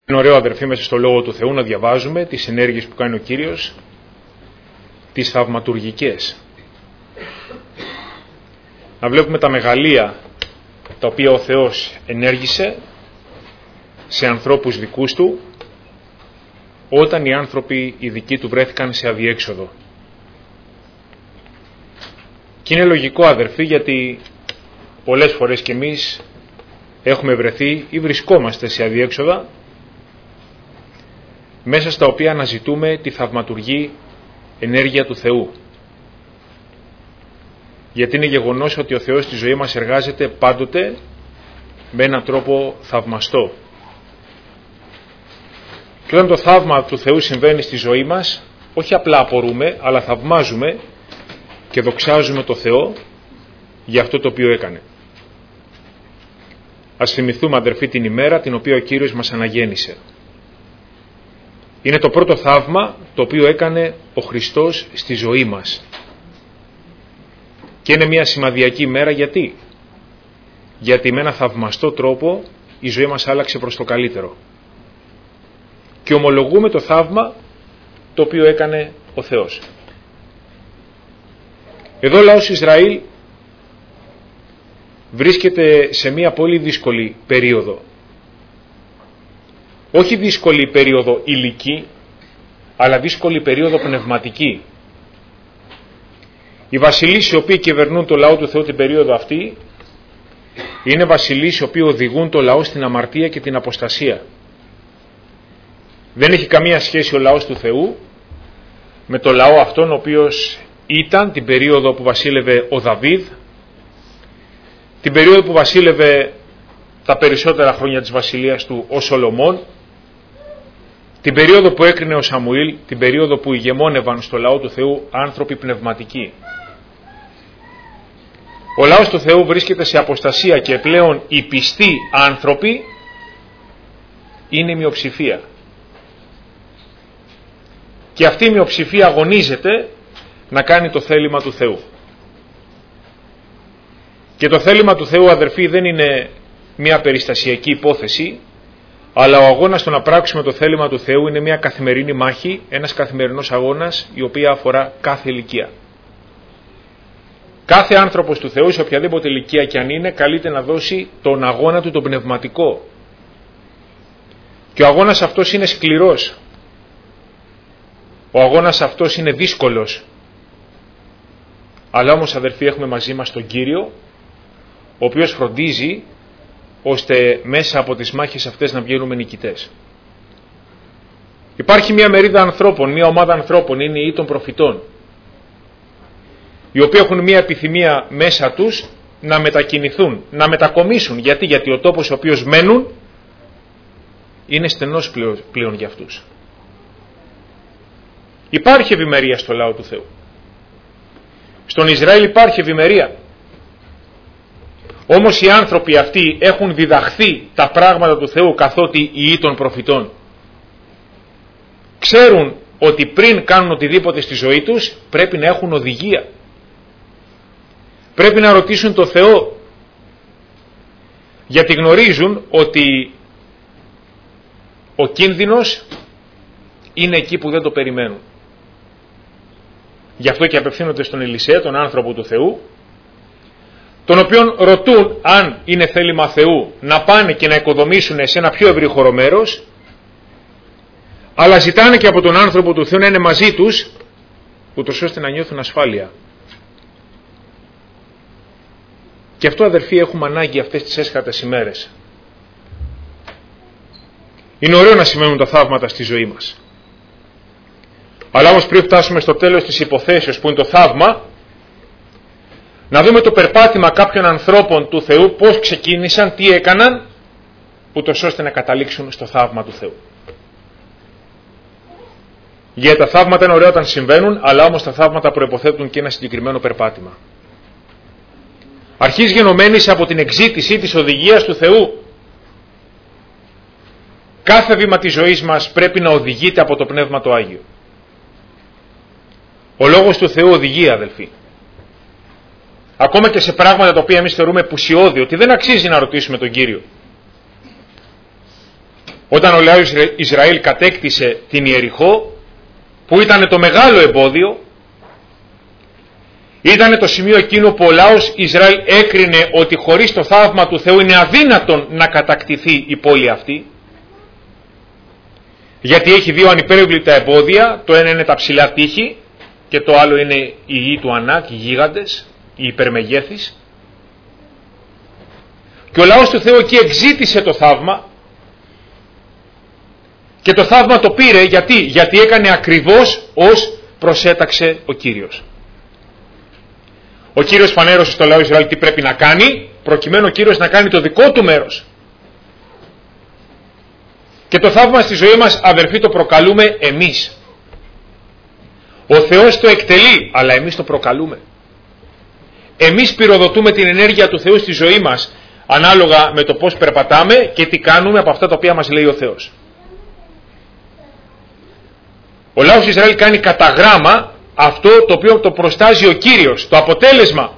Είναι ωραίο, αδερφοί, μέσα στο Λόγο του Θεού να διαβάζουμε τις ενέργειες που κάνει ο Κύριος, τις θαυματουργικές. Να βλέπουμε τα μεγαλεία τα οποία ο Θεός ενέργησε σε ανθρώπους δικούς Του, όταν οι άνθρωποι οι δικοί Του βρέθηκαν σε αδιέξοδο. Και είναι λογικό, αδερφοί, γιατί πολλές φορές κι εμείς έχουμε βρεθεί ή βρισκόμαστε σε αδιέξοδα, μέσα στα οποία αναζητούμε τη θαυματουργή ενέργεια του Θεού. Γιατί είναι γεγονός ότι ο Θεός στη ζωή μας εργάζεται πάντοτε με έναν τρόπο θαυμαστό. Και όταν το θαύμα του Θεού συμβαίνει στη ζωή μας, όχι απλά απορούμε, αλλά θαυμάζουμε και δοξάζουμε το Θεό για αυτό το οποίο έκανε. Ας θυμηθούμε, αδερφοί, την ημέρα την οποία ο Κύριος μας αναγέννησε. Είναι το πρώτο θαύμα το οποίο έκανε ο Χριστός στη ζωή μας. Και είναι μια σημαδιακή ημέρα. Γιατί? Γιατί με ένα θαυμαστό τρόπο η ζωή μας άλλαξε προς το καλύτερο. Και ομολογούμε το θαύμα το οποίο έκανε ο Θεός. Εδώ ο λαός Ισραήλ βρίσκεται σε μια πολύ δύσκολη περίοδο. Όχι δύσκολη περίοδο υλική, αλλά δύσκολη περίοδο πνευματική. Οι βασιλείς οι οποίοι κυβερνούν το λαό του Θεού την περίοδο αυτή είναι βασιλείς οι οποίοι οδηγούν το λαό στην αμαρτία και την αποστασία. Δεν έχει καμία σχέση ο λαός του Θεού με το λαό αυτόν ο οποίος ήταν την περίοδο που βασίλευε ο Δαβίδ, την περίοδο που βασίλευε τα περισσότερα χρόνια της βασιλείας του ο Σολομών, την περίοδο που έκρινε ο Σαμουήλ, την περίοδο που ηγεμόνευαν στο λαό του Θεού άνθρωποι πνευματικοί. Ο λαός του Θεού βρίσκεται σε αποστασία και πλέον οι πιστοί άνθρωποι είναι η μειοψηφία. Και αυτή η μειοψηφία αγωνίζεται να κάνει το θέλημα του Θεού. Και το θέλημα του Θεού, αδερφοί, δεν είναι μια περιστασιακή υπόθεση, αλλά ο αγώνας στο να πράξουμε το θέλημα του Θεού είναι μια καθημερινή μάχη, ένας καθημερινός αγώνας, η οποία αφορά κάθε ηλικία. Κάθε άνθρωπος του Θεού, σε οποιαδήποτε ηλικία κι αν είναι, καλείται να δώσει τον αγώνα του τον πνευματικό. Και ο αγώνας αυτός είναι σκληρός. Ο αγώνας αυτός είναι δύσκολος. Αλλά όμως, αδερφοί, έχουμε μαζί μας τον Κύριο, ο οποίος φροντίζει ώστε μέσα από τις μάχες αυτές να βγαίνουμε νικητές. Υπάρχει μια μερίδα ανθρώπων, μια ομάδα ανθρώπων, είναι οι των προφητών, οι οποίοι έχουν μια επιθυμία μέσα τους να μετακινηθούν, να μετακομίσουν. Γιατί ο τόπος ο οποίος μένουν είναι στενός πλέον για αυτούς. Υπάρχει ευημερία στο λαό του Θεού. Στον Ισραήλ υπάρχει ευημερία. Όμως οι άνθρωποι αυτοί έχουν διδαχθεί τα πράγματα του Θεού καθότι οι των προφητών. Ξέρουν ότι πριν κάνουν οτιδήποτε στη ζωή τους πρέπει να έχουν οδηγία. Πρέπει να ρωτήσουν το Θεό. Γιατί γνωρίζουν ότι ο κίνδυνος είναι εκεί που δεν το περιμένουν. Γι' αυτό και απευθύνονται στον Ελισέα, τον άνθρωπο του Θεού, τον οποίον ρωτούν αν είναι θέλημα Θεού να πάνε και να οικοδομήσουν σε ένα πιο ευρύχωρο μέρος, αλλά ζητάνε και από τον άνθρωπο του Θεού να είναι μαζί τους, ούτως ώστε να νιώθουν ασφάλεια. Και αυτό, αδερφοί, έχουμε ανάγκη αυτές τις έσχατες ημέρες. Είναι ωραίο να σημαίνουν τα θαύματα στη ζωή μας. Αλλά όμως πριν φτάσουμε στο τέλος της υποθέσεως που είναι το θαύμα, να δούμε το περπάτημα κάποιων ανθρώπων του Θεού, πώς ξεκίνησαν, τι έκαναν, ούτως ώστε να καταλήξουν στο θαύμα του Θεού. Γιατί τα θαύματα είναι ωραία όταν συμβαίνουν, αλλά όμως τα θαύματα προϋποθέτουν και ένα συγκεκριμένο περπάτημα. Αρχής γενομένης από την εξήτηση της οδηγίας του Θεού. Κάθε βήμα της ζωής μας πρέπει να οδηγείται από το Πνεύμα το Άγιο. Ο Λόγος του Θεού οδηγεί, αδελφοί. Ακόμα και σε πράγματα τα οποία εμείς θεωρούμε πουσιώδη, ότι δεν αξίζει να ρωτήσουμε τον Κύριο. Όταν ο λαός Ισραήλ κατέκτησε την Ιεριχώ, που ήταν το μεγάλο εμπόδιο, ήταν το σημείο εκείνο που ο λαός Ισραήλ έκρινε ότι χωρίς το θαύμα του Θεού είναι αδύνατον να κατακτηθεί η πόλη αυτή, γιατί έχει δύο ανυπέρβλητα εμπόδια. Το ένα είναι τα ψηλά τείχη και το άλλο είναι η γη του Ανάκ, οι γίγαντες, οι υπερμεγέθεις. Και ο λαός του Θεού εκεί εξήτησε το θαύμα, και το θαύμα το πήρε γιατί έκανε ακριβώς ως προσέταξε ο Κύριος. Ο Κύριος φανέρωσε στο λαό Ισραήλ τι πρέπει να κάνει, προκειμένου ο Κύριος να κάνει το δικό του μέρος. Και το θαύμα στη ζωή μας, αδερφοί, το προκαλούμε εμείς. Ο Θεός το εκτελεί, αλλά εμείς το προκαλούμε. Εμείς πυροδοτούμε την ενέργεια του Θεού στη ζωή μας, ανάλογα με το πώς περπατάμε και τι κάνουμε από αυτά τα οποία μας λέει ο Θεός. Ο λαός Ισραήλ κάνει κατά γράμμα αυτό το οποίο το προστάζει ο Κύριος. Το αποτέλεσμα,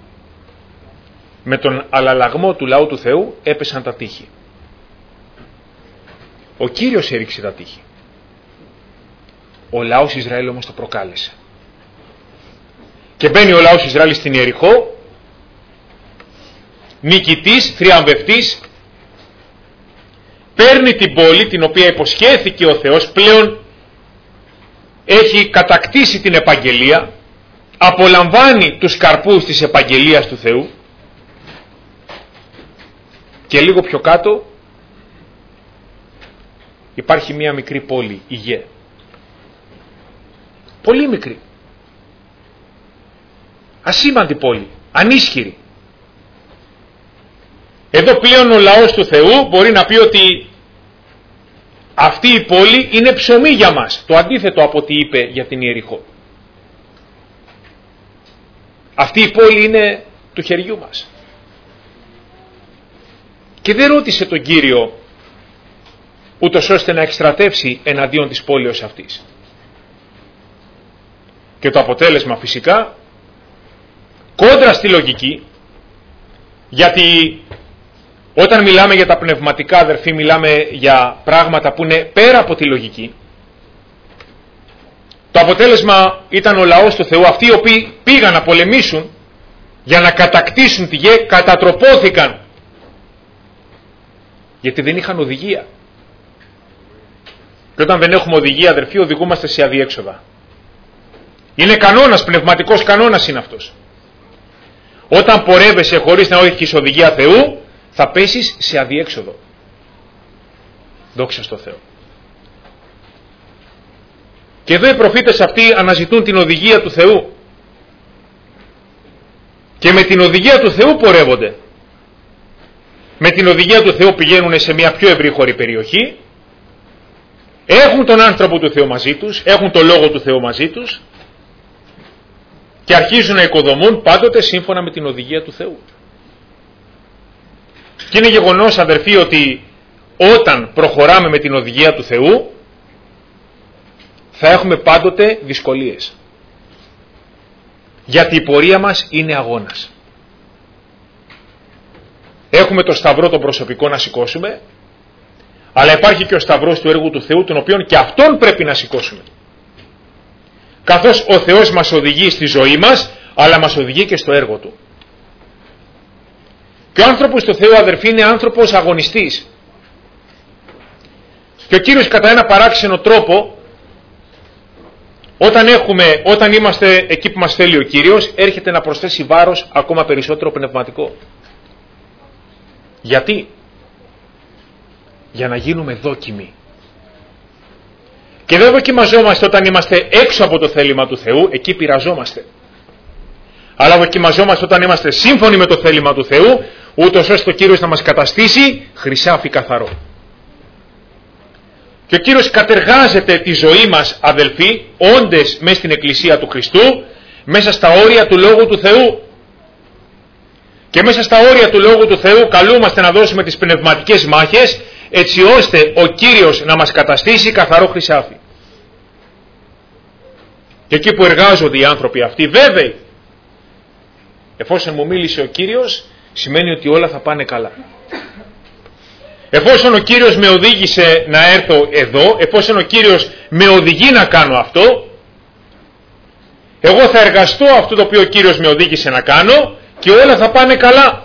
με τον αλλαλαγμό του λαού του Θεού έπεσαν τα τείχη. Ο Κύριος έριξε τα τείχη. Ο λαός Ισραήλ όμως το προκάλεσε. Και μπαίνει ο λαός Ισραήλ στην Ιεριχώ, νικητής, θριαμβευτής, παίρνει την πόλη την οποία υποσχέθηκε ο Θεός, πλέον έχει κατακτήσει την επαγγελία, απολαμβάνει τους καρπούς της επαγγελίας του Θεού, και λίγο πιο κάτω υπάρχει μία μικρή πόλη, η Γε. Πολύ μικρή. Ασήμαντη πόλη, ανίσχυρη. Εδώ πλέον ο λαός του Θεού μπορεί να πει ότι αυτή η πόλη είναι ψωμί για μας. Το αντίθετο από ό,τι είπε για την Ιεριχώ. Αυτή η πόλη είναι του χεριού μας. Και δεν ρώτησε τον Κύριο ούτως ώστε να εκστρατεύσει εναντίον της πόλεως αυτής. Και το αποτέλεσμα φυσικά, κόντρα στη λογική, γιατί όταν μιλάμε για τα πνευματικά, αδερφοί, μιλάμε για πράγματα που είναι πέρα από τη λογική. Το αποτέλεσμα ήταν ο λαός του Θεού, αυτοί οι οποίοι πήγαν να πολεμήσουν για να κατακτήσουν τη Γε, κατατροπώθηκαν. Γιατί δεν είχαν οδηγία. Και όταν δεν έχουμε οδηγία, αδερφοί, οδηγούμαστε σε αδιέξοδα. Είναι κανόνας, πνευματικός κανόνας είναι αυτός. Όταν πορεύεσαι χωρίς να έχεις οδηγία Θεού, θα πέσεις σε αδιέξοδο. Δόξα στο Θεό. Και εδώ οι προφήτες αυτοί αναζητούν την οδηγία του Θεού. Και με την οδηγία του Θεού πορεύονται. Με την οδηγία του Θεού πηγαίνουν σε μια πιο ευρύχωρη περιοχή. Έχουν τον άνθρωπο του Θεού μαζί τους, έχουν το λόγο του Θεού μαζί τους και αρχίζουν να οικοδομούν πάντοτε σύμφωνα με την οδηγία του Θεού. Και είναι γεγονός, αδερφοί, ότι όταν προχωράμε με την οδηγία του Θεού θα έχουμε πάντοτε δυσκολίες. Γιατί η πορεία μας είναι αγώνας. Έχουμε το σταυρό τον προσωπικό να σηκώσουμε, αλλά υπάρχει και ο σταυρός του έργου του Θεού, τον οποίον και αυτόν πρέπει να σηκώσουμε. Καθώς ο Θεός μας οδηγεί στη ζωή μας, αλλά μας οδηγεί και στο έργο Του. Και ο άνθρωπος του Θεού, αδερφοί, είναι άνθρωπος αγωνιστής. Και ο Κύριος κατά ένα παράξενο τρόπο, όταν είμαστε εκεί που μας θέλει ο Κύριος, έρχεται να προσθέσει βάρος ακόμα περισσότερο πνευματικό. Γιατί? Για να γίνουμε δόκιμοι. Και δεν δοκιμαζόμαστε όταν είμαστε έξω από το θέλημα του Θεού, εκεί πειραζόμαστε. Αλλά δοκιμαζόμαστε όταν είμαστε σύμφωνοι με το θέλημα του Θεού, ούτως ώστε ο Κύριος να μας καταστήσει χρυσάφι καθαρό. Και ο Κύριος κατεργάζεται τη ζωή μας, αδελφοί, όντες μέσα στην Εκκλησία του Χριστού, μέσα στα όρια του Λόγου του Θεού. Και μέσα στα όρια του Λόγου του Θεού καλούμαστε να δώσουμε τις πνευματικές μάχες, έτσι ώστε ο Κύριος να μας καταστήσει καθαρό χρυσάφι. Και εκεί που εργάζονται οι άνθρωποι αυτοί, βέβαιοι, εφόσον μου μίλησε ο Κύριος, σημαίνει ότι όλα θα πάνε καλά. εφόσον ο Κύριος με οδήγησε να έρθω εδώ, εφόσον ο Κύριος με οδηγεί να κάνω αυτό, εγώ θα εργαστώ αυτό το οποίο ο Κύριος με οδήγησε να κάνω και όλα θα πάνε καλά.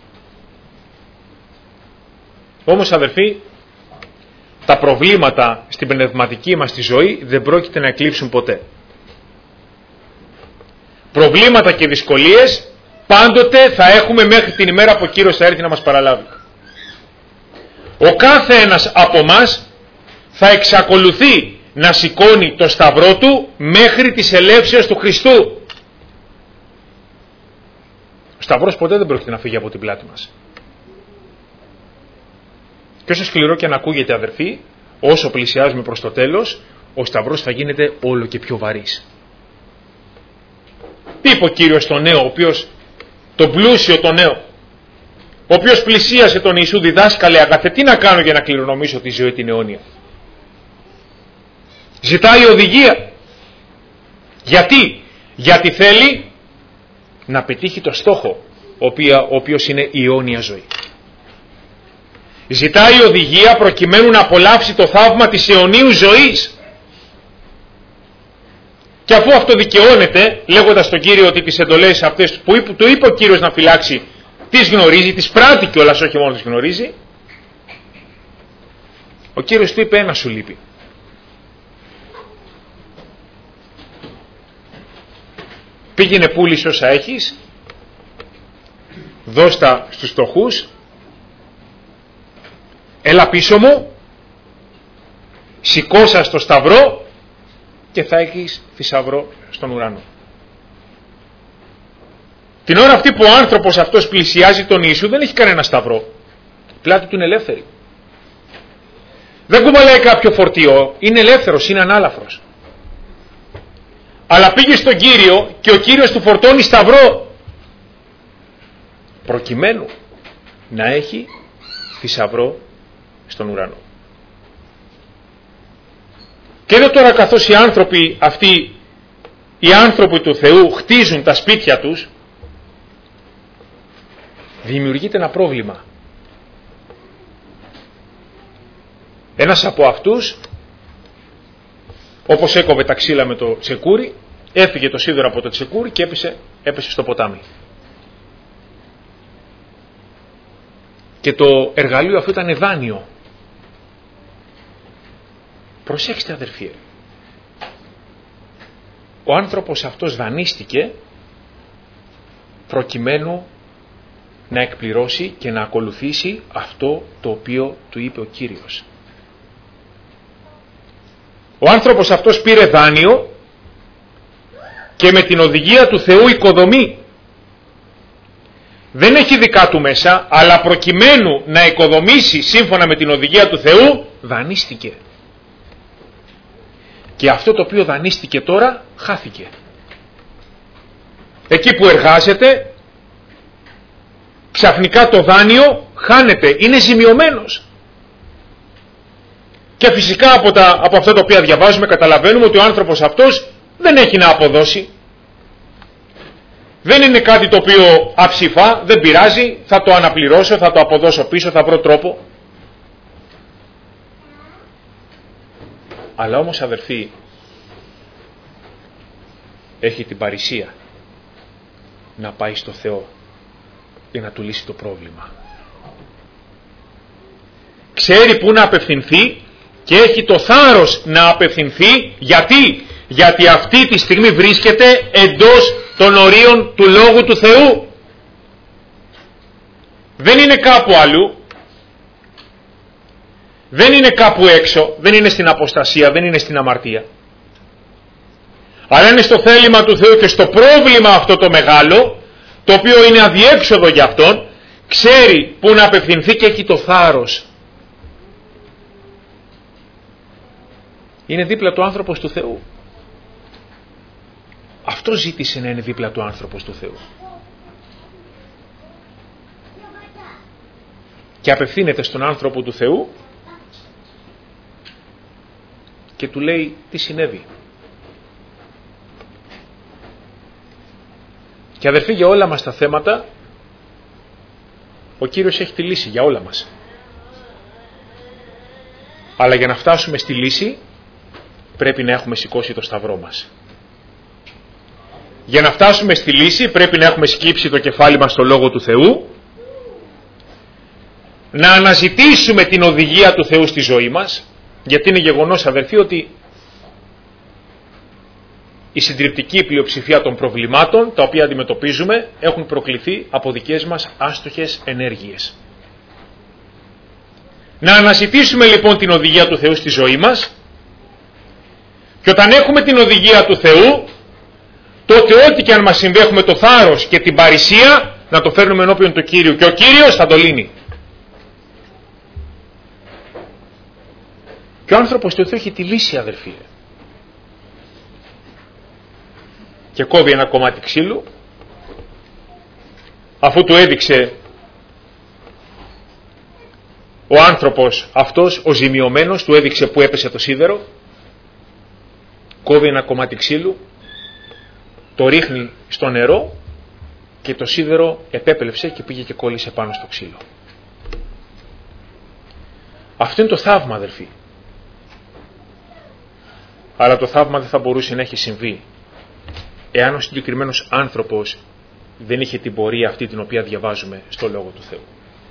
Όμως αδερφοί, τα προβλήματα στην πνευματική μας τη ζωή δεν πρόκειται να εκλείψουν ποτέ. Προβλήματα και δυσκολίες πάντοτε θα έχουμε μέχρι την ημέρα που ο Κύριος θα έρθει να μας παραλάβει. Ο κάθε ένας από μας θα εξακολουθεί να σηκώνει το σταυρό του μέχρι της ελεύσεως του Χριστού. Ο σταυρός ποτέ δεν πρόκειται να φύγει από την πλάτη μας. Και όσο σκληρό και αν ακούγεται αδερφοί, όσο πλησιάζουμε προς το τέλος, ο σταυρός θα γίνεται όλο και πιο βαρύς. Τι είπε ο Κύριος στον νέο, ο οποίος, τον πλούσιο τον νέο, ο οποίος πλησίασε τον Ιησού, διδάσκαλε αγαθέ, τι να κάνω για να κληρονομήσω τη ζωή την αιώνια. Ζητάει οδηγία. Γιατί θέλει να πετύχει το στόχο, ο οποίος είναι η αιώνια ζωή. Ζητάει οδηγία προκειμένου να απολαύσει το θαύμα της αιωνίου ζωής. Και αφού αυτό δικαιώνεται, λέγοντας τον Κύριο ότι τις εντολές αυτές που του είπε ο Κύριος να φυλάξει, τις γνωρίζει, τις πράττει κιόλας, όχι μόνο τις γνωρίζει, ο Κύριος του είπε: ένα σου λείπει. Πήγαινε, πούλησε όσα έχεις, δώστα στους φτωχούς, έλα πίσω μου, σηκώσα στο σταυρό και θα έχεις θησαυρό στον ουρανό. Την ώρα αυτή που ο άνθρωπος αυτός πλησιάζει τον Ιησού δεν έχει κανένα σταυρό. Η πλάτη του είναι ελεύθερη. Δεν κουβαλάει κάποιο φορτίο, είναι ελεύθερος, είναι ανάλαφρος. Αλλά πήγε στον Κύριο και ο Κύριος του φορτώνει σταυρό προκειμένου να έχει θησαυρό στον ουρανό. Και εδώ τώρα, καθώς οι άνθρωποι αυτοί, οι άνθρωποι του Θεού, χτίζουν τα σπίτια τους, δημιουργείται ένα πρόβλημα. Ένας από αυτούς, όπως έκοβε τα ξύλα με το τσεκούρι, έφυγε το σίδερο από το τσεκούρι και έπεσε στο ποτάμι. Και το εργαλείο αυτό ήταν δάνειο. Προσέξτε αδερφοί, ο άνθρωπος αυτός δανείστηκε προκειμένου να εκπληρώσει και να ακολουθήσει αυτό το οποίο του είπε ο Κύριος. Ο άνθρωπος αυτός πήρε δάνειο και με την οδηγία του Θεού οικοδομεί. Δεν έχει δικά του μέσα, αλλά προκειμένου να οικοδομήσει σύμφωνα με την οδηγία του Θεού, δανείστηκε. Και αυτό το οποίο δανείστηκε τώρα χάθηκε. Εκεί που εργάζεται, ξαφνικά το δάνειο χάνεται, είναι ζημιωμένος. Και φυσικά από αυτά τα οποία διαβάζουμε καταλαβαίνουμε ότι ο άνθρωπος αυτός δεν έχει να αποδώσει. Δεν είναι κάτι το οποίο αψηφά, δεν πειράζει, θα το αναπληρώσω, θα το αποδώσω πίσω, θα βρω τρόπο. Αλλά όμως αδερφοί, έχει την παρησία να πάει στο Θεό για να του λύσει το πρόβλημα. Ξέρει πού να απευθυνθεί και έχει το θάρρος να απευθυνθεί. Γιατί αυτή τη στιγμή βρίσκεται εντός των ορίων του Λόγου του Θεού. Δεν είναι κάπου αλλού. Δεν είναι κάπου έξω. Δεν είναι στην αποστασία. Δεν είναι στην αμαρτία. Αλλά είναι στο θέλημα του Θεού και στο πρόβλημα αυτό το μεγάλο, το οποίο είναι αδιέξοδο για αυτόν. Ξέρει πού να απευθυνθεί και έχει το θάρρος. Είναι δίπλα του άνθρωπος του Θεού. Αυτό ζήτησε να είναι δίπλα του άνθρωπος του Θεού. Και απευθύνεται στον άνθρωπο του Θεού και του λέει τι συνέβη. Και αδερφοί, για όλα μας τα θέματα ο Κύριος έχει τη λύση για όλα μας. Αλλά για να φτάσουμε στη λύση πρέπει να έχουμε σηκώσει το σταυρό μας. Για να φτάσουμε στη λύση πρέπει να έχουμε σκύψει το κεφάλι μας στο Λόγο του Θεού, να αναζητήσουμε την οδηγία του Θεού στη ζωή μας, γιατί είναι γεγονός, αδερφοί, ότι η συντριπτική πλειοψηφία των προβλημάτων τα οποία αντιμετωπίζουμε έχουν προκληθεί από δικές μας άστοχες ενέργειες. Να αναζητήσουμε λοιπόν την οδηγία του Θεού στη ζωή μας, και όταν έχουμε την οδηγία του Θεού, τότε ό,τι και αν μας συμβεί έχουμε το θάρρος και την παρησία να το φέρνουμε ενώπιον του Κύριου, και ο Κύριος θα το λύνει. Και ο άνθρωπος του Θεού έχει τη λύση, αδερφοί. Και κόβει ένα κομμάτι ξύλου, αφού του έδειξε ο άνθρωπος αυτός, ο ζημιωμένος, του έδειξε που έπεσε το σίδερο, κόβει ένα κομμάτι ξύλου, το ρίχνει στο νερό και το σίδερο επέπλεψε και πήγε και κόλλησε πάνω στο ξύλο. Αυτό είναι το θαύμα, αδερφοί. Αλλά το θαύμα δεν θα μπορούσε να έχει συμβεί εάν ο συγκεκριμένος άνθρωπος δεν είχε την πορεία αυτή την οποία διαβάζουμε στο Λόγο του Θεού.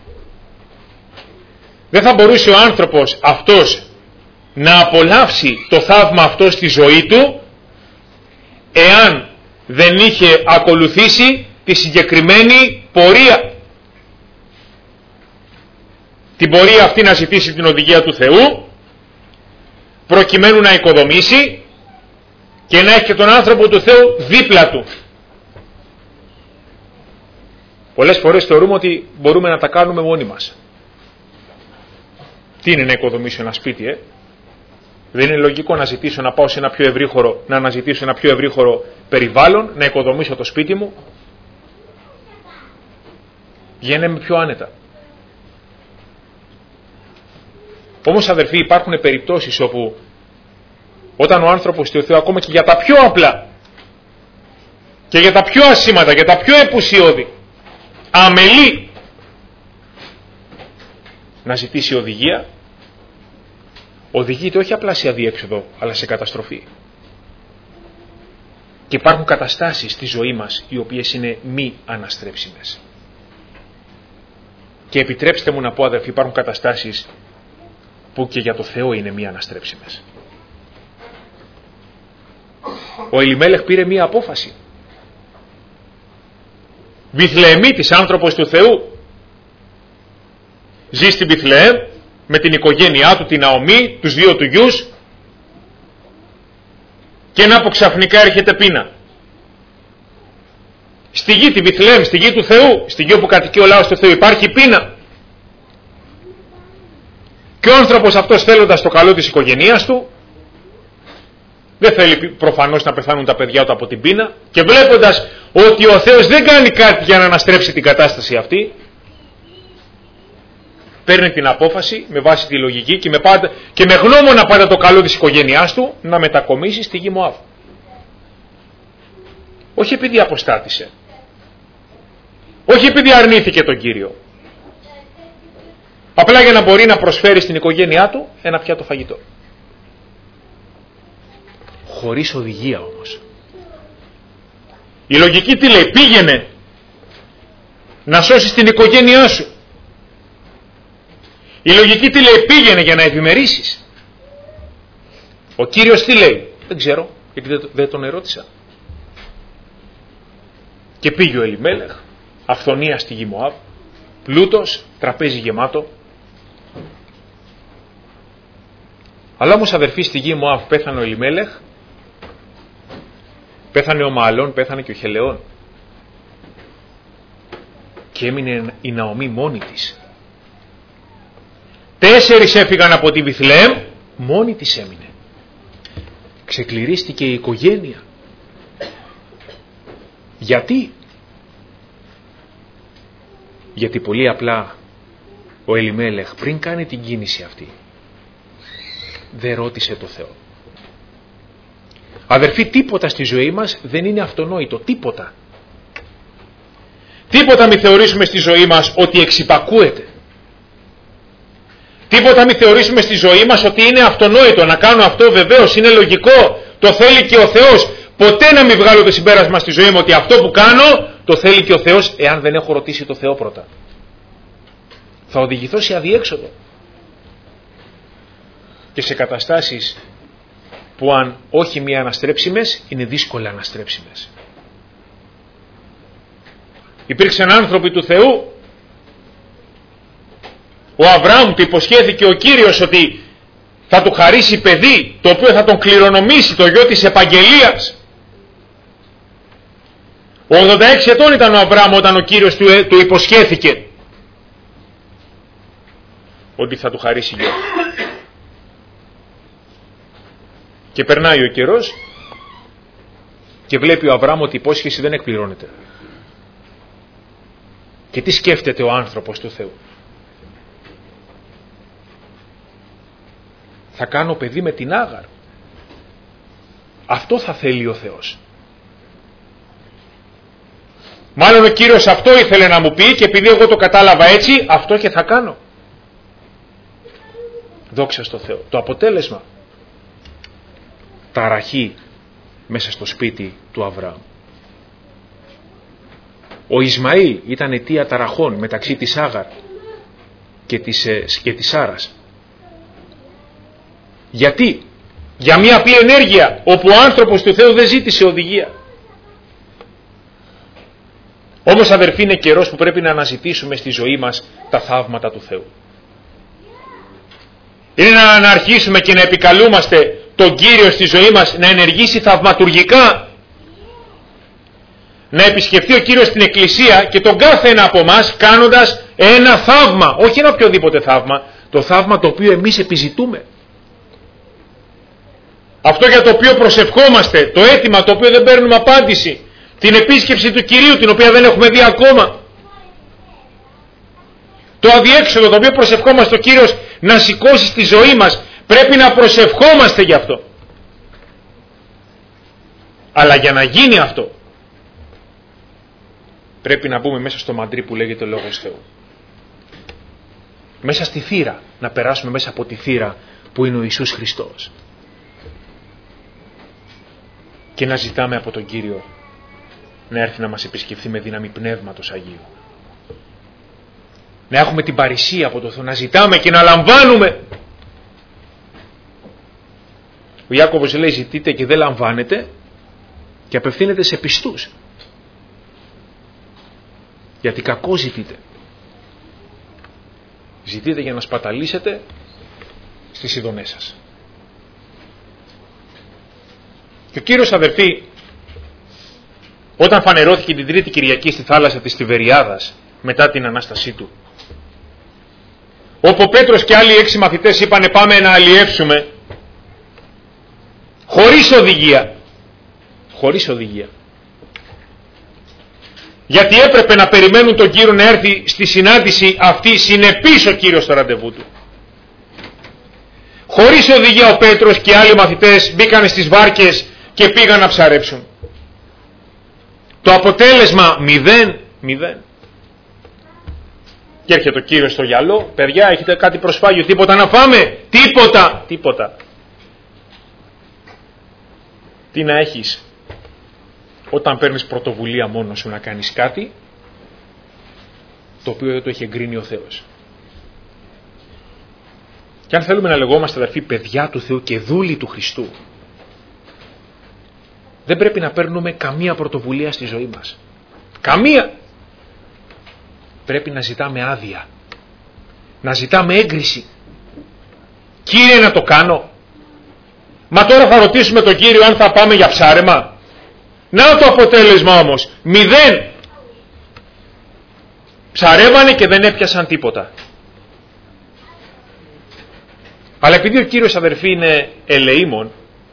Δεν θα μπορούσε ο άνθρωπος αυτός να απολαύσει το θαύμα αυτό στη ζωή του εάν δεν είχε ακολουθήσει τη συγκεκριμένη πορεία. Την πορεία αυτή να ζητήσει την οδηγία του Θεού προκειμένου να οικοδομήσει και να έχει και τον άνθρωπο του Θεού δίπλα του. Πολλές φορές θεωρούμε ότι μπορούμε να τα κάνουμε μόνοι μας. Τι είναι να οικοδομήσω ένα σπίτι, Δεν είναι λογικό να ζητήσω να πάω σε ένα πιο ευρύχωρο, να αναζητήσω ένα πιο ευρύχωρο περιβάλλον, να οικοδομήσω το σπίτι μου, για να είμαι πιο άνετα. Όμως, αδερφοί, υπάρχουν περιπτώσεις όπου όταν ο άνθρωπος του Θεού, ακόμα και για τα πιο απλά και για τα πιο ασήμαντα, για τα πιο επουσιώδη, αμελεί να ζητήσει οδηγία, οδηγείται όχι απλά σε αδιέξοδο, αλλά σε καταστροφή. Και υπάρχουν καταστάσεις στη ζωή μας οι οποίες είναι μη αναστρέψιμες. Και επιτρέψτε μου να πω, αδερφοί, υπάρχουν καταστάσεις που και για το Θεό είναι μη αναστρέψιμες. Ο Ελιμέλεχ πήρε μία απόφαση. Βιθλεεμίτης, άνθρωπος του Θεού, ζει στην Βιθλεέμ με την οικογένειά του, την Ναομή, τους δύο του γιους, και να από ξαφνικά έρχεται πείνα. Στη γη τη Βιθλεέμ, στη γη του Θεού, στη γη όπου κατοικεί ο λαός του Θεού, υπάρχει πείνα. Και ο άνθρωπος αυτός, θέλοντας το καλό της οικογένειας του, δεν θέλει προφανώς να πεθάνουν τα παιδιά του από την πείνα, και βλέποντας ότι ο Θεός δεν κάνει κάτι για να αναστρέψει την κατάσταση αυτή, παίρνει την απόφαση με βάση τη λογική και με γνώμονα πάντα το καλό της οικογένειάς του να μετακομίσει στη γη Μωάβ. Όχι επειδή αποστάτησε, όχι επειδή αρνήθηκε τον Κύριο, απλά για να μπορεί να προσφέρει στην οικογένειά του ένα πιάτο φαγητό. Χωρίς οδηγία όμως. Η λογική τι λέει? Πήγαινε να σώσεις την οικογένειά σου. Η λογική τι λέει? Πήγαινε για να ευημερίσεις. Ο Κύριος τι λέει? Δεν ξέρω, γιατί δεν τον ερώτησα. Και πήγε ο Ελιμέλεχ, αυθονία στη γη Μωάβ, πλούτος, τραπέζι γεμάτο. Αλλά όμως, αδερφοί, στη γη Μωάβ πέθανε ο Ελιμέλεχ, πέθανε ο Μααλών, πέθανε και ο Χελεών. Και έμεινε η Ναομή μόνη της. 4 έφυγαν από τη Βιθλεέμ, μόνη της έμεινε. Ξεκληρίστηκε η οικογένεια. Γιατί? Γιατί πολύ απλά ο Ελιμέλεχ, πριν κάνει την κίνηση αυτή, δεν ρώτησε το Θεό. Αδερφοί, τίποτα στη ζωή μας δεν είναι αυτονόητο. Τίποτα. Τίποτα μη θεωρήσουμε στη ζωή μας ότι εξυπακούεται. Τίποτα μην θεωρήσουμε στη ζωή μας ότι είναι αυτονόητο. Να κάνω αυτό βεβαίως είναι λογικό. Το θέλει και ο Θεός. Ποτέ να μην βγάλω το συμπέρασμα στη ζωή μου ότι αυτό που κάνω το θέλει και ο Θεός, εάν δεν έχω ρωτήσει το Θεό πρώτα. Θα οδηγηθώ σε αδιέξοδο. Και σε καταστάσεις που αν όχι μη αναστρέψιμες, είναι δύσκολα αναστρέψιμες. Υπήρξαν άνθρωποι του Θεού. Ο Αβραάμ του υποσχέθηκε ο Κύριος ότι θα του χαρίσει παιδί, το οποίο θα τον κληρονομήσει, το γιο της επαγγελίας. 86 ετών ήταν ο Αβραάμ όταν ο Κύριος του υποσχέθηκε ότι θα του χαρίσει γιο. Και περνάει ο καιρός και βλέπει ο Αβραάμ ότι η υπόσχεση δεν εκπληρώνεται. Και τι σκέφτεται ο άνθρωπος του Θεού? Θα κάνω παιδί με την Άγαρ. Αυτό θα θέλει ο Θεός. Μάλλον ο Κύριος αυτό ήθελε να μου πει και επειδή εγώ το κατάλαβα έτσι, αυτό και θα κάνω. Δόξα στο Θεό. Το αποτέλεσμα, ταραχή μέσα στο σπίτι του Αβραάμ. Ο Ισμαήλ ήταν αιτία ταραχών μεταξύ της Άγαρ και της Σάρας. Γιατί? Για μια απλή ενέργεια όπου ο άνθρωπος του Θεού δεν ζήτησε οδηγία. Όμως αδερφοί, είναι καιρός που πρέπει να αναζητήσουμε στη ζωή μας τα θαύματα του Θεού. Είναι να αρχίσουμε και να επικαλούμαστε τον Κύριο στη ζωή μας να ενεργήσει θαυματουργικά. Να επισκεφτεί ο Κύριος την Εκκλησία και τον κάθε ένα από εμάς κάνοντας ένα θαύμα. Όχι ένα οποιοδήποτε θαύμα. Το θαύμα το οποίο εμείς επιζητούμε. Αυτό για το οποίο προσευχόμαστε. Το αίτημα το οποίο δεν παίρνουμε απάντηση. Την επίσκεψη του Κυρίου την οποία δεν έχουμε δει ακόμα. Το αδιέξοδο το οποίο προσευχόμαστε ο Κύριος να σηκώσει στη ζωή μας. Πρέπει να προσευχόμαστε γι' αυτό. Αλλά για να γίνει αυτό πρέπει να μπούμε μέσα στο μαντρί που λέγεται Λόγος Θεού. Μέσα στη θύρα. Να περάσουμε μέσα από τη θύρα που είναι ο Ιησούς Χριστός. Και να ζητάμε από τον Κύριο να έρθει να μας επισκεφθεί με δύναμη Πνεύματος Αγίου. Να έχουμε την παρησία από το Θεό, να ζητάμε και να λαμβάνουμε. Ο Ιάκωβος λέει ζητείτε και δεν λαμβάνετε και απευθύνεται σε πιστούς. Γιατί κακό ζητείτε. Ζητείτε για να σπαταλήσετε στις ειδονές σας. Και ο Κύριος, αδερφοί, όταν φανερώθηκε την Τρίτη Κυριακή στη θάλασσα της Τιβεριάδας μετά την Ανάστασή του, όπου ο Πέτρος και άλλοι 6 μαθητές είπανε πάμε να αλλιεύσουμε, χωρίς οδηγία. Χωρίς οδηγία. Γιατί έπρεπε να περιμένουν τον Κύριο να έρθει στη συνάντηση αυτή, συνεπής ο Κύριος στο ραντεβού του. Χωρίς οδηγία ο Πέτρος και άλλοι μαθητές μπήκαν στις βάρκες και πήγαν να ψαρέψουν. Το αποτέλεσμα 0. Και έρχεται ο Κύριος στο γυαλό, παιδιά έχετε κάτι προσφάγιο, τίποτα να φάμε, τίποτα. Τι να έχεις όταν παίρνεις πρωτοβουλία μόνος σου να κάνεις κάτι το οποίο δεν το έχει εγκρίνει ο Θεός. Και αν θέλουμε να λεγόμαστε αδερφοί παιδιά του Θεού και δούλοι του Χριστού, δεν πρέπει να παίρνουμε καμία πρωτοβουλία στη ζωή μας. Καμία. Πρέπει να ζητάμε άδεια. Να ζητάμε έγκριση. Κύριε, να το κάνω. Μα τώρα θα ρωτήσουμε τον Κύριο αν θα πάμε για ψάρεμα. Να το αποτέλεσμα όμως. 0. Ψαρεύανε και δεν έπιασαν τίποτα. Αλλά επειδή ο Κύριος, αδερφοί, είναι ελεήμων,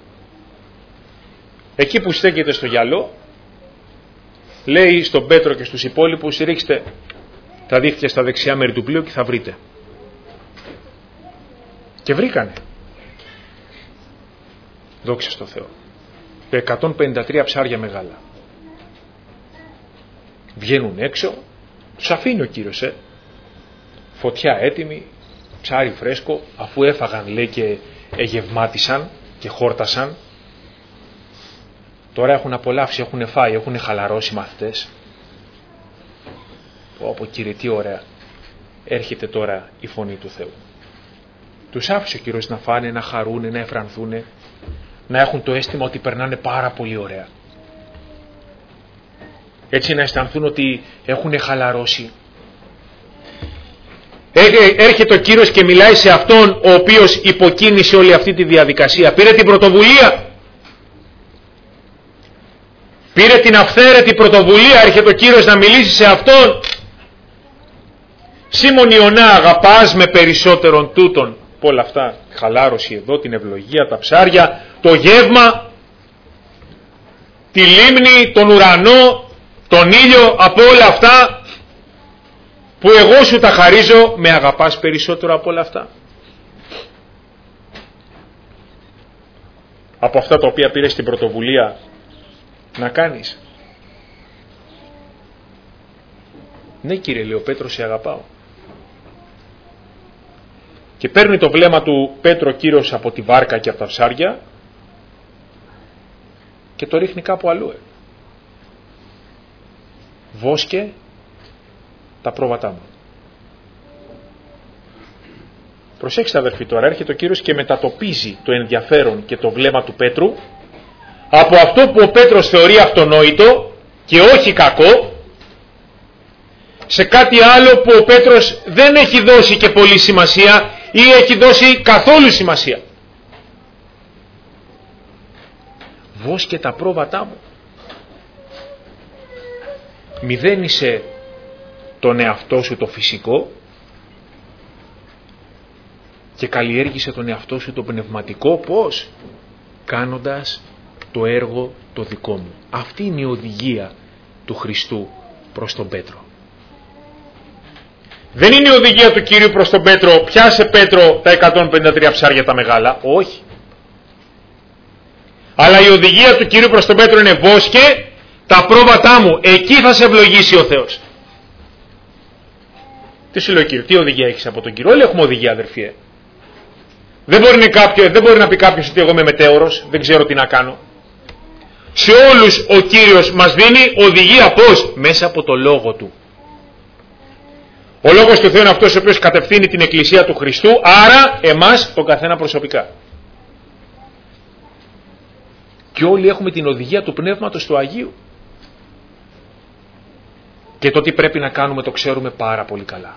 εκεί που στέκεται στο γυαλό, λέει στον Πέτρο και στους υπόλοιπους, ρίξτε τα δίχτυα στα δεξιά μέρη του πλοίου και θα βρείτε. Και βρήκανε. Δόξα στο Θεό. 153 ψάρια μεγάλα. Βγαίνουν έξω, τους αφήνει ο Κύριος, φωτιά έτοιμη, ψάρι φρέσκο, αφού έφαγαν λέει και εγευμάτισαν και χόρτασαν. Τώρα έχουν απολαύσει, έχουν φάει, έχουν χαλαρώσει οι μαθητές. Πω Κύριε, τι ωραία. Έρχεται τώρα η φωνή του Θεού. Τους άφησε ο Κύριος να φάνε, να χαρούνε, να εφρανθούνε, να έχουν το αίσθημα ότι περνάνε πάρα πολύ ωραία. Έτσι να αισθανθούν ότι έχουν χαλαρώσει. Έρχεται ο Κύριος και μιλάει σε αυτόν ο οποίος υποκίνησε όλη αυτή τη διαδικασία. Πήρε την πρωτοβουλία. Πήρε την αυθαίρετη πρωτοβουλία. Έρχεται ο Κύριος να μιλήσει σε αυτόν. Σίμων Ιωνά, αγαπάς με περισσότερον τούτον. Όλα αυτά, χαλάρωση εδώ, την ευλογία, τα ψάρια, το γεύμα, τη λίμνη, τον ουρανό, τον ήλιο, από όλα αυτά που εγώ σου τα χαρίζω, με αγαπάς περισσότερο από όλα αυτά. Από αυτά τα οποία πήρες την πρωτοβουλία να κάνεις. Ναι Κύριε, λέει ο Πέτρος, σε αγαπάω. Και παίρνει το βλέμμα του Πέτρο ο Κύριος από τη βάρκα και από τα ψάρια και το ρίχνει κάπου αλλού. Βόσκε τα πρόβατά μου. Προσέξτε αδερφοί, τώρα έρχεται ο Κύριος και μετατοπίζει το ενδιαφέρον και το βλέμμα του Πέτρου από αυτό που ο Πέτρος θεωρεί αυτονόητο και όχι κακό, σε κάτι άλλο που ο Πέτρος δεν έχει δώσει και πολύ σημασία ή έχει δώσει καθόλου σημασία. Βόσκε τα πρόβατά μου. Μηδένισε τον εαυτό σου το φυσικό και καλλιέργησε τον εαυτό σου το πνευματικό. Πώς? Κάνοντας το έργο το δικό μου. Αυτή είναι η οδηγία του Χριστού προς τον Πέτρο. Δεν είναι η οδηγία του Κυρίου προς τον Πέτρο, πιάσε Πέτρο τα 153 ψάρια τα μεγάλα. Όχι. Αλλά η οδηγία του Κυρίου προς τον Πέτρο είναι βόσκε τα πρόβατά μου. Εκεί θα σε ευλογήσει ο Θεός. Τι σου λέει ο Κύριος, τι οδηγία έχεις από τον Κύριο? Όλοι έχουμε οδηγία αδερφοί. Δεν μπορεί να πει κάποιος ότι εγώ είμαι μετέωρος, δεν ξέρω τι να κάνω. Σε όλους ο Κύριος μας δίνει οδηγία πώς? Μέσα από το Λόγο Του. Ο Λόγος του Θεού είναι αυτός ο οποίος κατευθύνει την Εκκλησία του Χριστού, άρα εμάς τον καθένα προσωπικά. Και όλοι έχουμε την οδηγία του Πνεύματος του Αγίου. Και το τι πρέπει να κάνουμε το ξέρουμε πάρα πολύ καλά.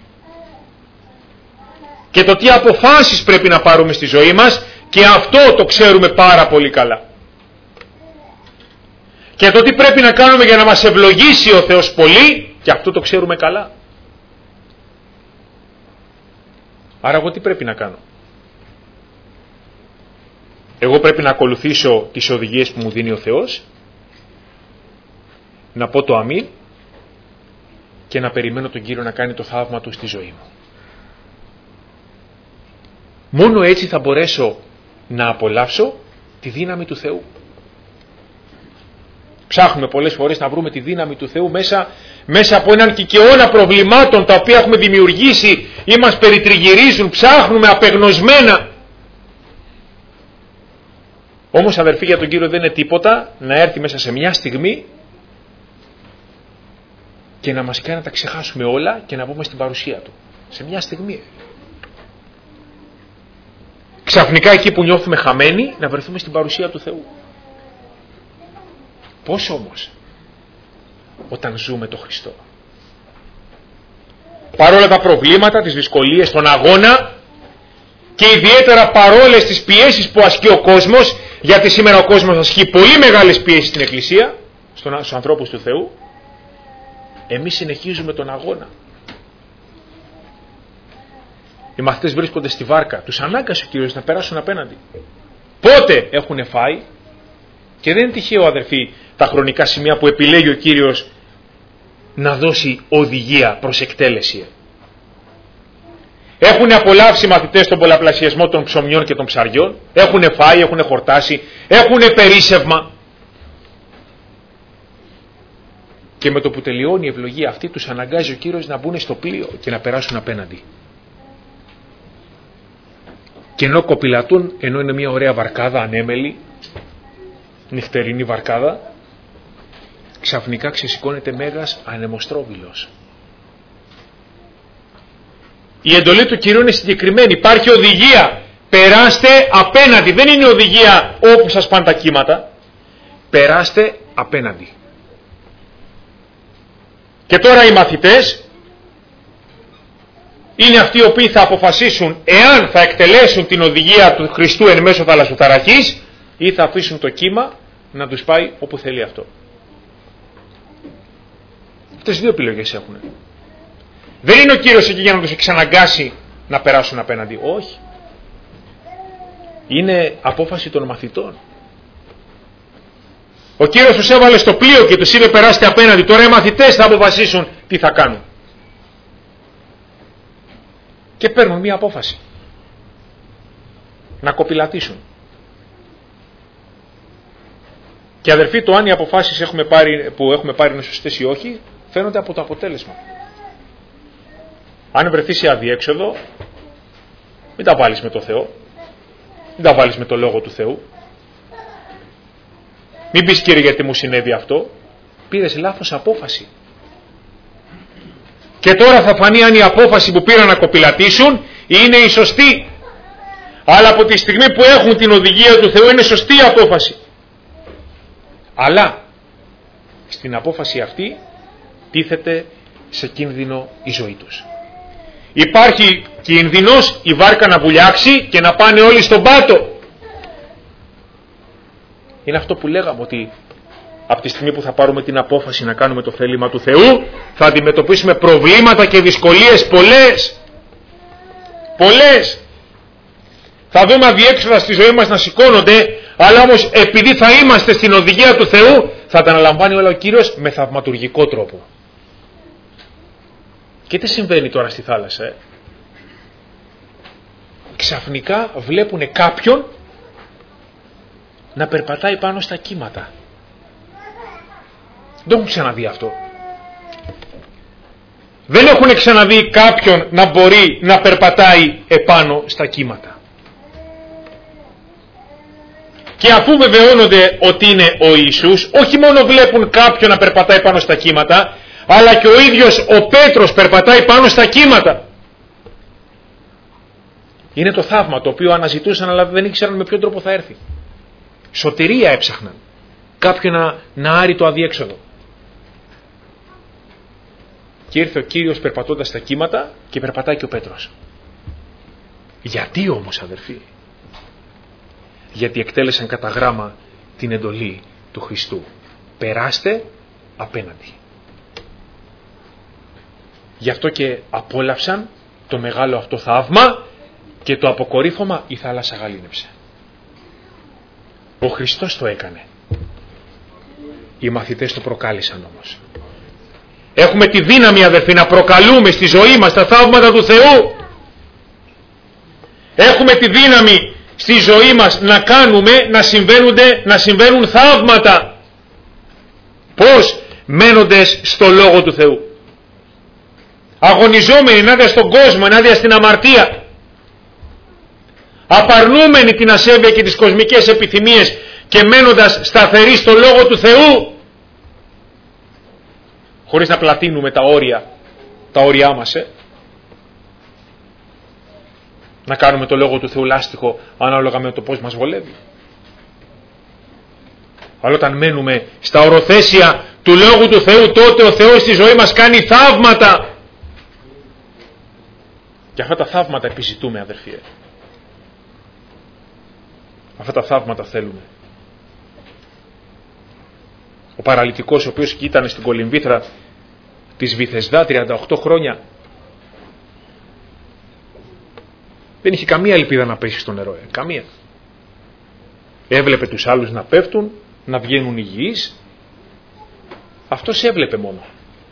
Και το τι αποφάσεις πρέπει να πάρουμε στη ζωή μας, και αυτό το ξέρουμε πάρα πολύ καλά. Και το τι πρέπει να κάνουμε για να μας ευλογήσει ο Θεός πολύ, και αυτό το ξέρουμε καλά. Άρα εγώ τι πρέπει να κάνω? Εγώ πρέπει να ακολουθήσω τις οδηγίες που μου δίνει ο Θεός, να πω το αμήν και να περιμένω τον Κύριο να κάνει το θαύμα Του στη ζωή μου. Μόνο έτσι θα μπορέσω να απολαύσω τη δύναμη του Θεού. Ψάχνουμε πολλές φορές να βρούμε τη δύναμη του Θεού μέσα από έναν κικαιώνα προβλημάτων τα οποία έχουμε δημιουργήσει ή μας περιτριγυρίζουν. Ψάχνουμε απεγνωσμένα. Όμως αδερφοί, για τον Κύριο δεν είναι τίποτα να έρθει μέσα σε μια στιγμή και να μας κάνει να τα ξεχάσουμε όλα και να μπούμε στην παρουσία Του. Σε μια στιγμή. Ξαφνικά εκεί που νιώθουμε χαμένοι να βρεθούμε στην παρουσία του Θεού. Πώς όμως? Όταν ζούμε το Χριστό. Παρόλα τα προβλήματα, τις δυσκολίες, τον αγώνα και ιδιαίτερα παρόλες τις πιέσεις που ασκεί ο κόσμος, γιατί σήμερα ο κόσμος ασκεί πολύ μεγάλες πιέσεις στην Εκκλησία, στους ανθρώπους του Θεού, εμείς συνεχίζουμε τον αγώνα. Οι μαθητές βρίσκονται στη βάρκα, τους ανάγκασε ο Κύριος να περάσουν απέναντι. Πότε έχουν φάει? Και δεν είναι τυχαίο αδερφοί τα χρονικά σημεία που επιλέγει ο Κύριος να δώσει οδηγία προς εκτέλεση. Έχουν απολαύσει οι μαθητές τον πολλαπλασιασμό των ψωμιών και των ψαριών, έχουν φάει, έχουν χορτάσει, έχουν περίσσευμα. Και με το που τελειώνει η ευλογία αυτή τους αναγκάζει ο Κύριος να μπουν στο πλοίο και να περάσουν απέναντι. Και ενώ κοπηλατούν, ενώ είναι μια ωραία βαρκάδα ανέμελη, νυχτερινή βαρκάδα, ξαφνικά ξεσηκώνεται μέγας ανεμοστρόβιλος. Η εντολή του Κυρίου είναι συγκεκριμένη. Υπάρχει οδηγία. Περάστε απέναντι. Δεν είναι οδηγία όπου σας πάνε τα κύματα. Περάστε απέναντι. Και τώρα οι μαθητές είναι αυτοί οι οποίοι θα αποφασίσουν εάν θα εκτελέσουν την οδηγία του Χριστού εν μέσω θαλασσοταραχής ή θα αφήσουν το κύμα να τους πάει όπου θέλει αυτό. Αυτές δύο επιλογές έχουν. Δεν είναι ο Κύριος εκεί για να τους εξαναγκάσει να περάσουν απέναντι. Όχι. Είναι απόφαση των μαθητών. Ο Κύριος τους έβαλε στο πλοίο και τους είπε περάστε απέναντι. Τώρα οι μαθητές θα αποφασίσουν τι θα κάνουν. Και παίρνουν μία απόφαση. Να κοπηλατήσουν. Και αδερφοί, το αν οι αποφάσεις που έχουμε πάρει είναι σωστές ή όχι, φαίνονται από το αποτέλεσμα. Αν βρεθεί σε αδιέξοδο, μην τα βάλεις με το Θεό. Μην τα βάλεις με το Λόγο του Θεού. Μην πεις Κύριε γιατί μου συνέβη αυτό. Πήρες λάθος απόφαση. Και τώρα θα φανεί αν η απόφαση που πήραν να κοπηλατήσουν είναι η σωστή. Αλλά από τη στιγμή που έχουν την οδηγία του Θεού είναι σωστή η απόφαση. Αλλά στην απόφαση αυτή τίθεται σε κίνδυνο η ζωή τους. Υπάρχει κίνδυνος η βάρκα να βουλιάξει και να πάνε όλοι στον πάτο. Είναι αυτό που λέγαμε, ότι από τη στιγμή που θα πάρουμε την απόφαση να κάνουμε το θέλημα του Θεού θα αντιμετωπίσουμε προβλήματα και δυσκολίες πολλές. Θα δούμε αδιέξοδα στη ζωή μας να σηκώνονται, αλλά όμως επειδή θα είμαστε στην οδηγία του Θεού θα τα αναλαμβάνει όλα ο Κύριος με θαυματουργικό τρόπο. Και τι συμβαίνει τώρα στη θάλασσα? Ξαφνικά βλέπουν κάποιον να περπατάει πάνω στα κύματα. Δεν έχουν ξαναδεί αυτό. Δεν έχουν ξαναδεί κάποιον να μπορεί να περπατάει επάνω στα κύματα. Και αφού βεβαιώνονται ότι είναι ο Ιησούς, όχι μόνο βλέπουν κάποιον να περπατάει πάνω στα κύματα, αλλά και ο ίδιος ο Πέτρος περπατάει πάνω στα κύματα. Είναι το θαύμα το οποίο αναζητούσαν, αλλά δεν ήξεραν με ποιον τρόπο θα έρθει. Σωτηρία έψαχναν. Κάποιον να άρει το αδιέξοδο. Και ήρθε ο Κύριος περπατώντας στα κύματα και περπατάει και ο Πέτρος. Γιατί όμως, αδερφοί? Γιατί εκτέλεσαν κατά γράμμα την εντολή του Χριστού. Περάστε απέναντι. Γι' αυτό και απόλαυσαν το μεγάλο αυτό θαύμα και το αποκορύφωμα η θάλασσα γαλήνεψε. Ο Χριστός το έκανε. Οι μαθητές το προκάλεσαν όμως. Έχουμε τη δύναμη, αδερφοί, να προκαλούμε στη ζωή μας τα θαύματα του Θεού. Έχουμε τη δύναμη στη ζωή μας να κάνουμε, να συμβαίνουν θαύματα. Πώς? Μένοντες στο Λόγο του Θεού. Αγωνιζόμενοι ενάντια στον κόσμο, ενάντια στην αμαρτία. Απαρνούμενοι την ασέβεια και τις κοσμικές επιθυμίες και μένοντας σταθεροί στο Λόγο του Θεού. Χωρίς να πλατείνουμε τα όρια μας. Να κάνουμε το Λόγο του Θεού λάστιχο ανάλογα με το πώς μας βολεύει. Αλλά όταν μένουμε στα οροθέσια του Λόγου του Θεού, τότε ο Θεός στη ζωή μας κάνει θαύματα. Και αυτά τα θαύματα επιζητούμε, αδερφοί. Αυτά τα θαύματα θέλουμε. Ο παραλυτικός, ο οποίος ήταν στην κολυμβήθρα της Βηθεσδά 38 χρόνια, δεν είχε καμία ελπίδα να πέσει στο νερό. Καμία. Έβλεπε τους άλλους να πέφτουν, να βγαίνουν υγιείς. Αυτός έβλεπε μόνο.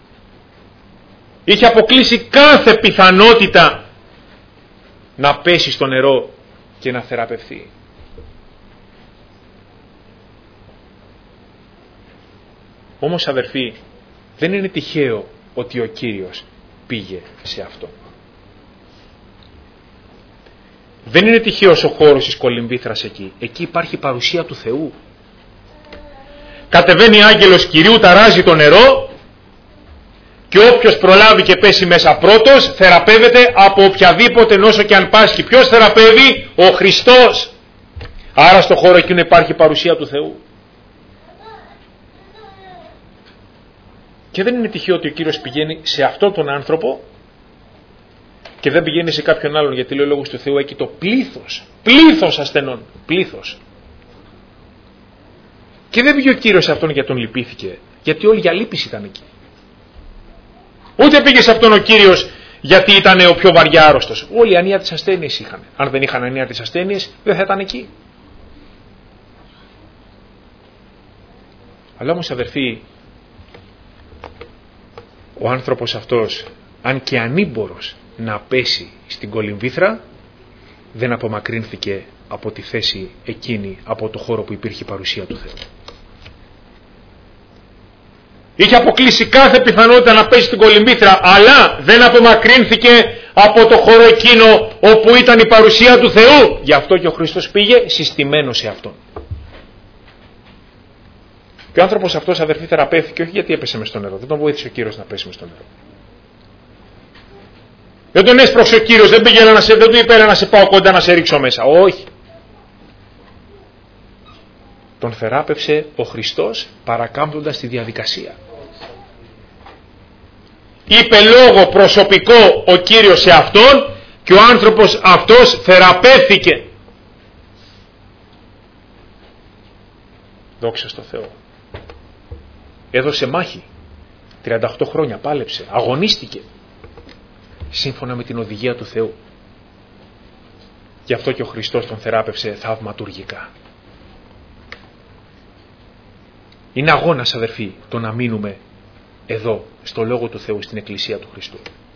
Είχε αποκλείσει κάθε πιθανότητα να πέσει στο νερό και να θεραπευθεί. Όμως, αδερφοί, δεν είναι τυχαίο ότι ο Κύριος πήγε σε αυτό. Δεν είναι τυχαίος ο χώρος της κολυμβήθρας εκεί. Εκεί υπάρχει παρουσία του Θεού. Κατεβαίνει άγγελος Κυρίου, ταράζει το νερό και όποιος προλάβει και πέσει μέσα πρώτος θεραπεύεται από οποιαδήποτε νόσο και αν πάσχει. Ποιος θεραπεύει? Ο Χριστός. Άρα στο χώρο εκείνο υπάρχει παρουσία του Θεού. Και δεν είναι τυχαίο ότι ο Κύριος πηγαίνει σε αυτόν τον άνθρωπο και δεν πηγαίνει σε κάποιον άλλον, γιατί λέει ο λόγος του Θεού εκεί το πλήθος ασθενών, πλήθος. Και δεν πήγε ο Κύριος σε αυτόν γιατί τον λυπήθηκε, γιατί όλοι για λύπηση ήταν εκεί. Ούτε πήγε σε αυτόν ο Κύριος γιατί ήταν ο πιο βαριά άρρωστος. Όλοι ανία τις ασθένειες είχαν. Αν δεν είχαν ανία τις ασθένειες δεν θα ήταν εκεί. Αλλά όμως αδερφοί, ο άνθρωπος αυτός, αν και ανήμπορος να πέσει στην κολυμβήθρα, δεν απομακρύνθηκε από τη θέση εκείνη, από το χώρο που υπήρχε η παρουσία του Θεού. Είχε αποκλείσει κάθε πιθανότητα να πέσει στην κολυμβήθρα, αλλά δεν απομακρύνθηκε από το χώρο εκείνο όπου ήταν η παρουσία του Θεού. Γι' αυτό και ο Χριστός πήγε συστημένος σε αυτόν. Και ο άνθρωπος αυτός, αδερφοί, θεραπεύθηκε όχι γιατί έπεσε μες στο νερό. Δεν τον βοήθησε ο Κύριος να πέσει μες στο νερό. Δεν τον έσπρωξε ο Κύριος, δεν του είπε να σε πάω κοντά να σε ρίξω μέσα. Όχι. Τον θεράπευσε ο Χριστός παρακάμπτοντας τη διαδικασία. Είπε λόγο προσωπικό ο Κύριος σε αυτόν και ο άνθρωπος αυτός θεραπεύθηκε. Δόξα στο Θεό. Έδωσε μάχη. 38 χρόνια πάλεψε, αγωνίστηκε. Σύμφωνα με την οδηγία του Θεού. Γι' αυτό και ο Χριστός τον θεράπευσε θαυματουργικά. Είναι αγώνας, αδερφοί, το να μείνουμε εδώ, στο Λόγο του Θεού, στην Εκκλησία του Χριστού.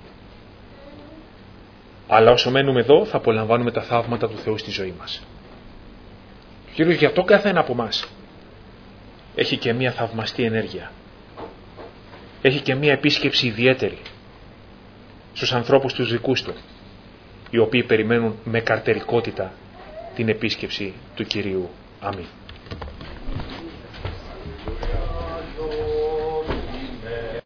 Αλλά όσο μένουμε εδώ, θα απολαμβάνουμε τα θαύματα του Θεού στη ζωή μας. Ο Κύριος για το κάθε ένα από εμάς έχει και μία θαυμαστή ενέργεια. Έχει και μία επίσκεψη ιδιαίτερη στους ανθρώπους τους δικούς του, οι οποίοι περιμένουν με καρτερικότητα την επίσκεψη του Κυρίου. Αμήν.